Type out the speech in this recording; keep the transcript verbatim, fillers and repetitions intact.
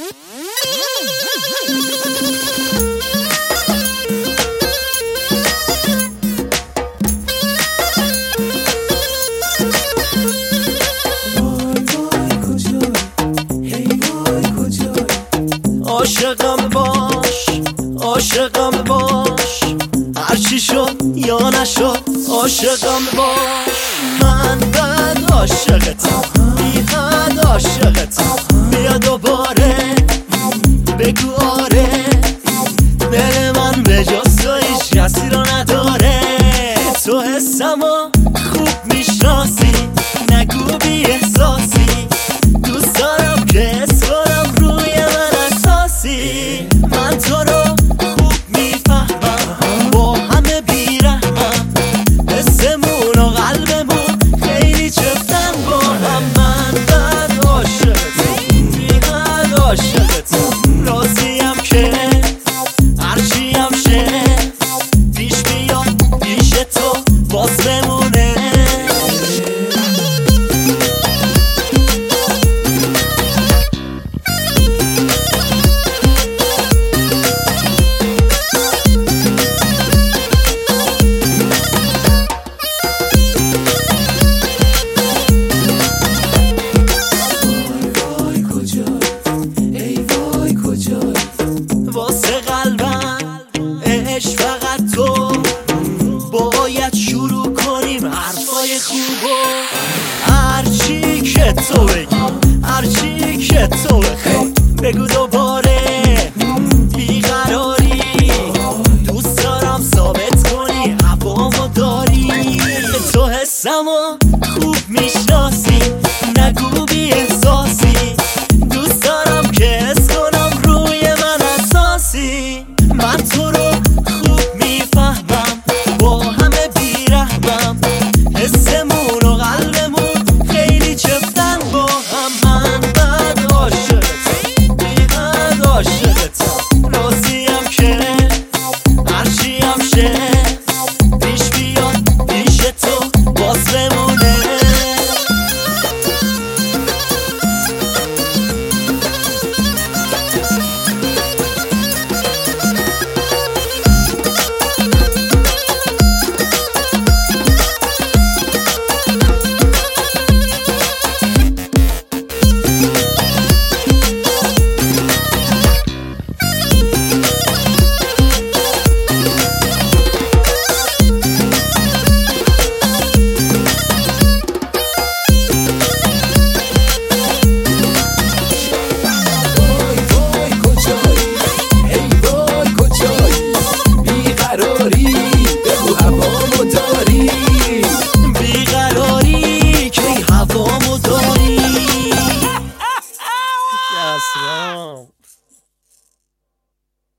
عاشقم باش عاشقم باش هرچی شد یا نشد عاشقم باش من بد عاشقتم بی حد عاشقتم بیا دوباره بگو آره دل من به جز تو هیچ کسی رو نداره تو حسمو خوب میشناسی نگو بی احساسی دوست دارم که